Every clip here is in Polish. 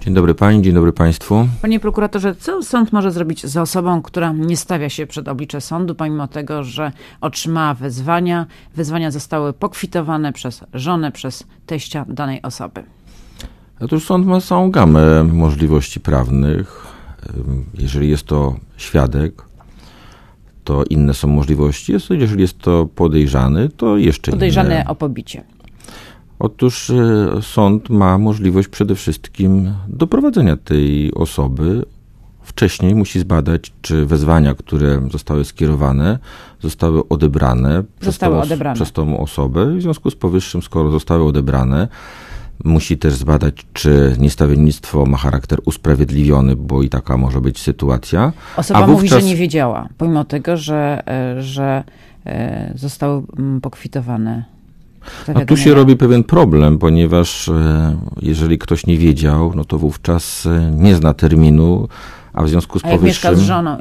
Dzień dobry pani, dzień dobry państwu. Panie prokuratorze, co sąd może zrobić z osobą, która nie stawia się przed oblicze sądu, pomimo tego, że otrzymała wezwania? Wezwania zostały pokwitowane przez żonę, przez teścia danej osoby. Otóż sąd ma całą gamę możliwości prawnych. Jeżeli jest to świadek, to inne są możliwości. Jeżeli jest to podejrzany, to jeszcze inne. Podejrzany o pobicie. Otóż sąd ma możliwość przede wszystkim doprowadzenia tej osoby. Wcześniej musi zbadać, czy wezwania, które zostały skierowane, zostały odebrane przez tą osobę. W związku z powyższym, skoro zostały odebrane, musi też zbadać, czy niestawiennictwo ma charakter usprawiedliwiony, bo i taka może być sytuacja. Osoba mówi, że nie wiedziała, pomimo tego, że zostały pokwitowane. A tu się robi pewien problem, ponieważ jeżeli ktoś nie wiedział, no to wówczas nie zna terminu, a w związku z powyższym... jak mieszka z żoną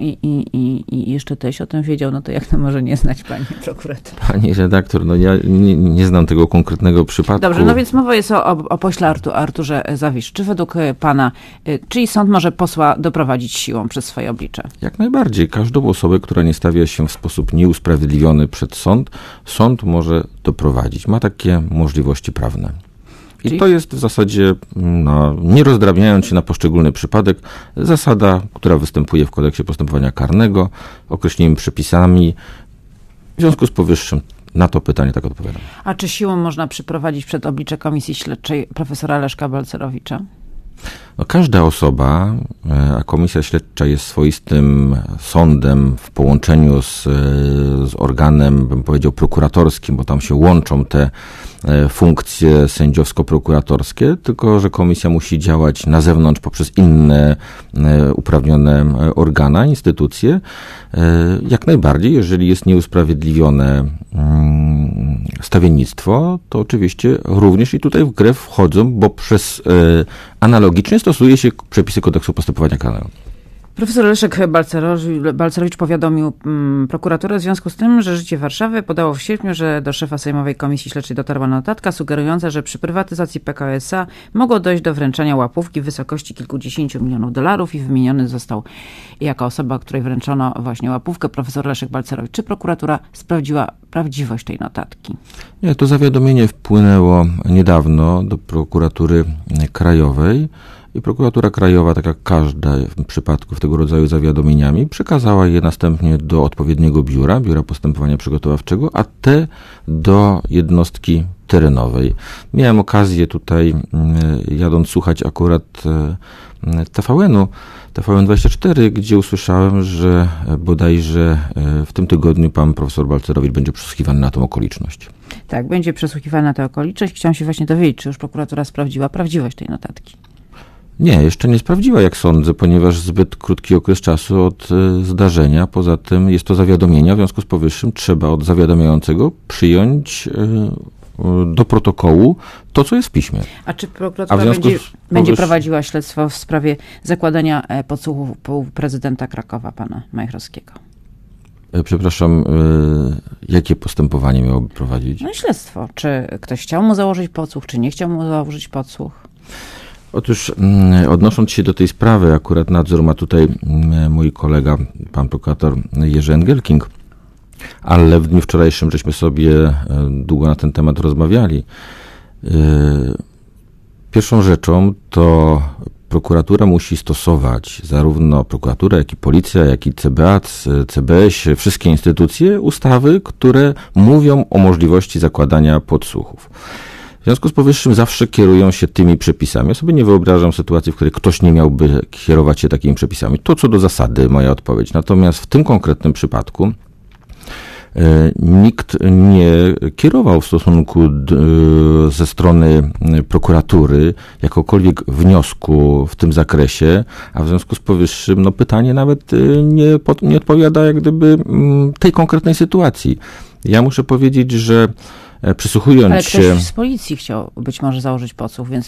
i jeszcze teść o tym wiedział, no to jak to może nie znać pani prokurator? Pani redaktor, no ja nie znam tego konkretnego przypadku. Dobrze, no więc mowa jest o pośle Arturze Zawisz. Czy według pana, czyli sąd może posła doprowadzić siłą przez swoje oblicze? Jak najbardziej. Każdą osobę, która nie stawia się w sposób nieusprawiedliwiony przed sąd może doprowadzić. Ma takie możliwości prawne. I to jest w zasadzie, nie rozdrabniając się na poszczególny przypadek, zasada, która występuje w Kodeksie Postępowania Karnego, określonymi przepisami. W związku z powyższym na to pytanie tak odpowiadam. A czy siłą można przyprowadzić przed oblicze Komisji Śledczej profesora Leszka Balcerowicza? No, każda osoba, a Komisja Śledcza jest swoistym sądem w połączeniu z organem, bym powiedział, prokuratorskim, bo tam się łączą te funkcje sędziowsko-prokuratorskie, tylko że komisja musi działać na zewnątrz poprzez inne uprawnione organa, instytucje. Jak najbardziej, jeżeli jest nieusprawiedliwione stawiennictwo, to oczywiście również i tutaj w grę wchodzą, bo analogicznie stosuje się przepisy Kodeksu Postępowania Karnego. Profesor Leszek Balcerowicz powiadomił prokuraturę w związku z tym, że Życie Warszawy podało w sierpniu, że do szefa Sejmowej Komisji Śledczej dotarła notatka sugerująca, że przy prywatyzacji PKO SA mogło dojść do wręczenia łapówki w wysokości kilkudziesięciu milionów dolarów i wymieniony został jako osoba, której wręczono właśnie łapówkę profesor Leszek Balcerowicz. Czy prokuratura sprawdziła prawdziwość tej notatki? Nie, to zawiadomienie wpłynęło niedawno do prokuratury krajowej. I prokuratura krajowa, tak jak każda w przypadku tego rodzaju zawiadomieniami, przekazała je następnie do odpowiedniego biura postępowania przygotowawczego, a te do jednostki terenowej. Miałem okazję tutaj, jadąc słuchać akurat TVN-u, TVN24, gdzie usłyszałem, że bodajże w tym tygodniu pan profesor Balcerowicz będzie przesłuchiwany na tą okoliczność. Tak, będzie przesłuchiwany na tę okoliczność. Chciałam się właśnie dowiedzieć, czy już prokuratura sprawdziła prawdziwość tej notatki. Nie, jeszcze nie sprawdziła, jak sądzę, ponieważ zbyt krótki okres czasu od zdarzenia. Poza tym jest to zawiadomienie, w związku z powyższym trzeba od zawiadamiającego przyjąć do protokołu to, co jest w piśmie. A czy prokuratura będzie prowadziła śledztwo w sprawie zakładania podsłuchu prezydenta Krakowa, pana Majchrowskiego? Przepraszam, jakie postępowanie miałoby prowadzić? No śledztwo. Czy ktoś chciał mu założyć podsłuch, czy nie chciał mu założyć podsłuch? Otóż odnosząc się do tej sprawy, akurat nadzór ma tutaj mój kolega, pan prokurator Jerzy Engelking, ale w dniu wczorajszym żeśmy sobie długo na ten temat rozmawiali. Pierwszą rzeczą to prokuratura musi stosować, zarówno prokuratura, jak i policja, jak i CBA, CBS, wszystkie instytucje, ustawy, które mówią o możliwości zakładania podsłuchów. W związku z powyższym zawsze kierują się tymi przepisami. Ja sobie nie wyobrażam sytuacji, w której ktoś nie miałby kierować się takimi przepisami. To co do zasady moja odpowiedź. Natomiast w tym konkretnym przypadku nikt nie kierował w stosunku ze strony prokuratury jakokolwiek wniosku w tym zakresie, a w związku z powyższym pytanie nawet nie odpowiada jak gdyby tej konkretnej sytuacji. Ja muszę powiedzieć, że przysłuchując się... Ale ktoś z policji chciał być może założyć podsłuch, więc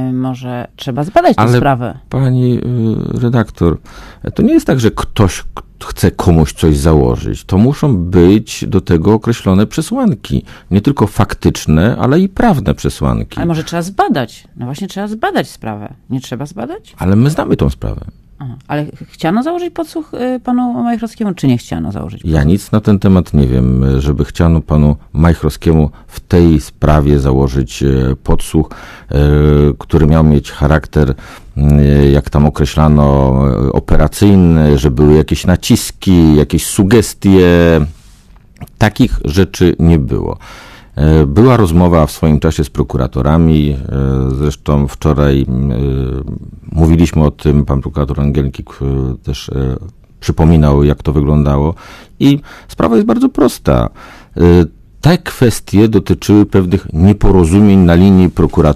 może trzeba zbadać tę sprawę. Pani redaktor, to nie jest tak, że ktoś chce komuś coś założyć, to muszą być do tego określone przesłanki. Nie tylko faktyczne, ale i prawne przesłanki. Ale może trzeba zbadać. No właśnie trzeba zbadać sprawę. Nie trzeba zbadać? Ale my znamy tą sprawę. Aha. Ale chciano założyć podsłuch panu Majchrowskiemu, czy nie chciano założyć podsłuch? Ja nic na ten temat nie wiem, żeby chciano panu Majchrowskiemu w tej sprawie założyć podsłuch, który miał mieć charakter, jak tam określano, operacyjny, że były jakieś naciski, jakieś sugestie. Takich rzeczy nie było. Była rozmowa w swoim czasie z prokuratorami, zresztą wczoraj mówiliśmy o tym, pan prokurator Angielkik też przypominał, jak to wyglądało i sprawa jest bardzo prosta. Te kwestie dotyczyły pewnych nieporozumień na linii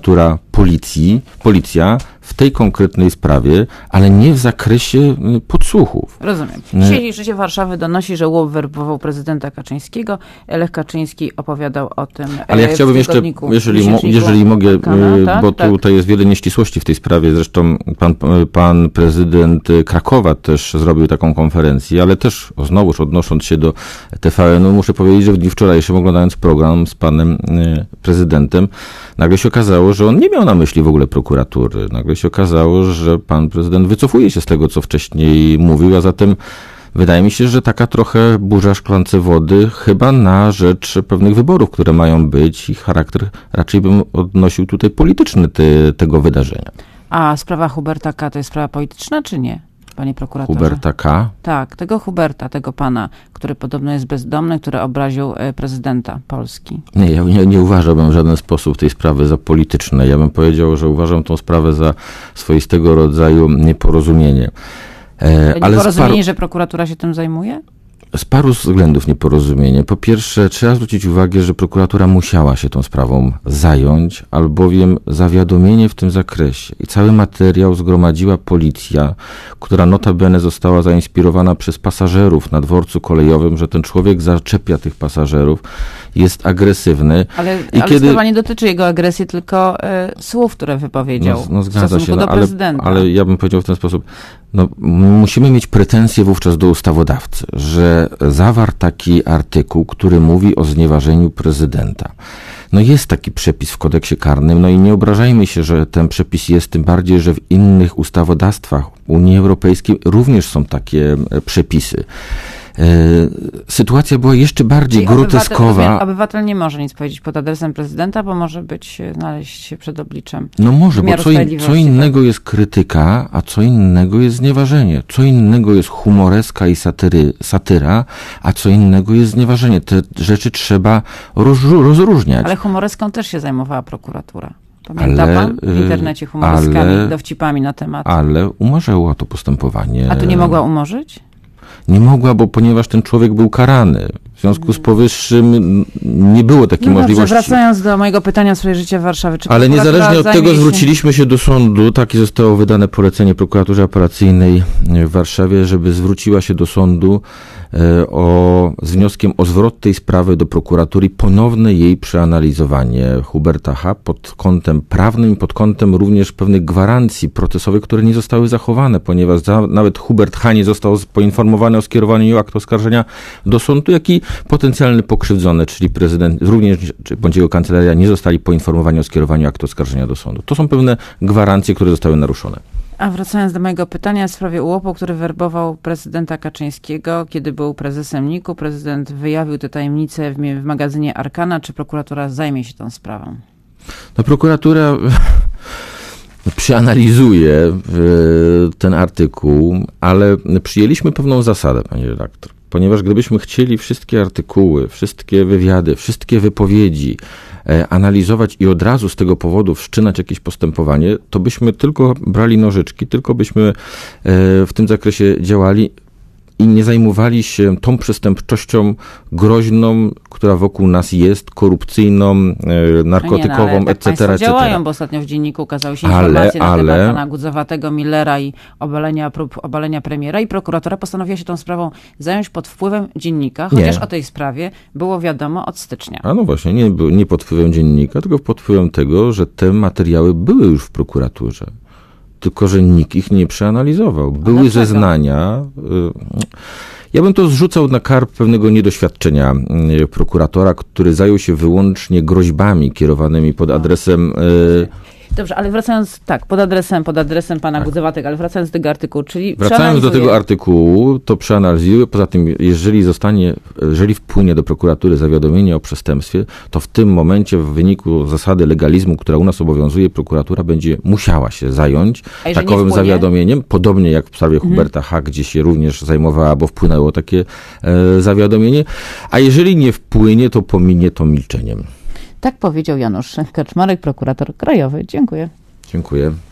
policja w tej konkretnej sprawie, ale nie w zakresie podsłuchów. Rozumiem. Dzisiaj Życie Warszawy donosi, że Łop werbował prezydenta Kaczyńskiego. Lech Kaczyński opowiadał o tym. Ale ja chciałbym jeszcze, jeżeli mogę, bo tutaj jest wiele nieścisłości w tej sprawie. Zresztą pan prezydent Krakowa też zrobił taką konferencję, ale też znowuż odnosząc się do TVN-u, muszę powiedzieć, że w dniu wczorajszym oglądając program z panem prezydentem, nagle się okazało, że on nie miał na myśli w ogóle prokuratury. Nagle się okazało, że pan prezydent wycofuje się z tego, co wcześniej mówił, a zatem wydaje mi się, że taka trochę burza w szklance wody, chyba na rzecz pewnych wyborów, które mają być i charakter raczej bym odnosił tutaj polityczny tego wydarzenia. A sprawa Huberta K. to jest sprawa polityczna, czy nie? Panie prokuratorze. Huberta K? Tak, tego Huberta, tego pana, który podobno jest bezdomny, który obraził prezydenta Polski. Nie, ja nie uważałbym w żaden sposób tej sprawy za polityczne. Ja bym powiedział, że uważam tą sprawę za swoistego rodzaju nieporozumienie. Nieporozumienie, że prokuratura się tym zajmuje? Z paru względów nieporozumienie. Po pierwsze, trzeba zwrócić uwagę, że prokuratura musiała się tą sprawą zająć, albowiem zawiadomienie w tym zakresie i cały materiał zgromadziła policja, która notabene została zainspirowana przez pasażerów na dworcu kolejowym, że ten człowiek zaczepia tych pasażerów, jest agresywny. Ale sprawa nie dotyczy jego agresji, tylko słów, które wypowiedział w stosunku do prezydenta. Ale ja bym powiedział w ten sposób, musimy mieć pretensje wówczas do ustawodawcy, że zawarł taki artykuł, który mówi o znieważeniu prezydenta. Jest taki przepis w kodeksie karnym, i nie obrażajmy się, że ten przepis jest, tym bardziej, że w innych ustawodawstwach Unii Europejskiej również są takie przepisy. Sytuacja była jeszcze bardziej groteskowa. Obywatel nie może nic powiedzieć pod adresem prezydenta, bo może znaleźć się przed obliczem. Może, bo co innego jest krytyka, a co innego jest znieważenie. Co innego jest humoreska i satyra, a co innego jest znieważenie. Te rzeczy trzeba rozróżniać. Ale humoreską też się zajmowała prokuratura. Pamięta pan? W internecie humoreskami, dowcipami na temat. Ale umarzyła to postępowanie. A tu nie mogła umorzyć? Nie mogła, ponieważ ten człowiek był karany. W związku z powyższym nie było takiej możliwości. Wracając do mojego pytania w sprawie Życia Warszawy. Ale niezależnie od tego zwróciliśmy się do sądu, takie zostało wydane polecenie prokuraturze apelacyjnej w Warszawie, żeby zwróciła się do sądu z wnioskiem o zwrot tej sprawy do prokuratury i ponowne jej przeanalizowanie Huberta H. pod kątem prawnym i pod kątem również pewnych gwarancji procesowych, które nie zostały zachowane, ponieważ nawet Hubert H. nie został poinformowany o skierowaniu aktu oskarżenia do sądu, jak i potencjalny pokrzywdzony, czyli prezydent, również bądź jego kancelaria nie zostali poinformowani o skierowaniu aktu oskarżenia do sądu. To są pewne gwarancje, które zostały naruszone. A wracając do mojego pytania w sprawie UOP-u, który werbował prezydenta Kaczyńskiego, kiedy był prezesem NIK-u, prezydent wyjawił tę tajemnicę w magazynie Arkana. Czy prokuratura zajmie się tą sprawą? Prokuratura przeanalizuje ten artykuł, ale przyjęliśmy pewną zasadę, panie redaktor. Ponieważ gdybyśmy chcieli wszystkie artykuły, wszystkie wywiady, wszystkie wypowiedzi analizować i od razu z tego powodu wszczynać jakieś postępowanie, to byśmy tylko brali nożyczki, tylko byśmy w tym zakresie działali i nie zajmowali się tą przestępczością groźną, która wokół nas jest, korupcyjną, narkotykową, etc., etc. Działają, bo ostatnio w dzienniku ukazały się informacje na temat pana Gudzowatego, Millera i prób obalenia premiera i prokuratura postanowiła się tą sprawą zająć pod wpływem dziennika, chociaż o tej sprawie było wiadomo od stycznia. A właśnie, nie pod wpływem dziennika, tylko pod wpływem tego, że te materiały były już w prokuraturze. Tylko że nikt ich nie przeanalizował. Były zeznania. Ja bym to zrzucał na karb pewnego niedoświadczenia prokuratora, który zajął się wyłącznie groźbami kierowanymi pod adresem... Dobrze, ale wracając, pod adresem pana Gudzewatek, ale wracając do tego artykułu, czyli Wracając do tego artykułu, to przeanalizuję. Poza tym, jeżeli wpłynie do prokuratury zawiadomienie o przestępstwie, to w tym momencie w wyniku zasady legalizmu, która u nas obowiązuje, prokuratura będzie musiała się zająć takowym zawiadomieniem, podobnie jak w sprawie Huberta H., gdzie się również zajmowała, bo wpłynęło takie zawiadomienie, a jeżeli nie wpłynie, to pominie to milczeniem. Tak powiedział Janusz Kaczmarek, prokurator krajowy. Dziękuję. Dziękuję.